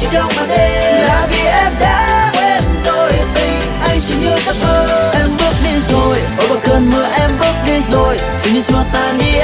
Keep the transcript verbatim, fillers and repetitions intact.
trong màn đêm. Là vì em đã quên rồi tình anh chỉ như giấc mơ. Em bước đi rồi, ôi bao cơn mưa em bước đi rồi, tự nhiên xua tan đi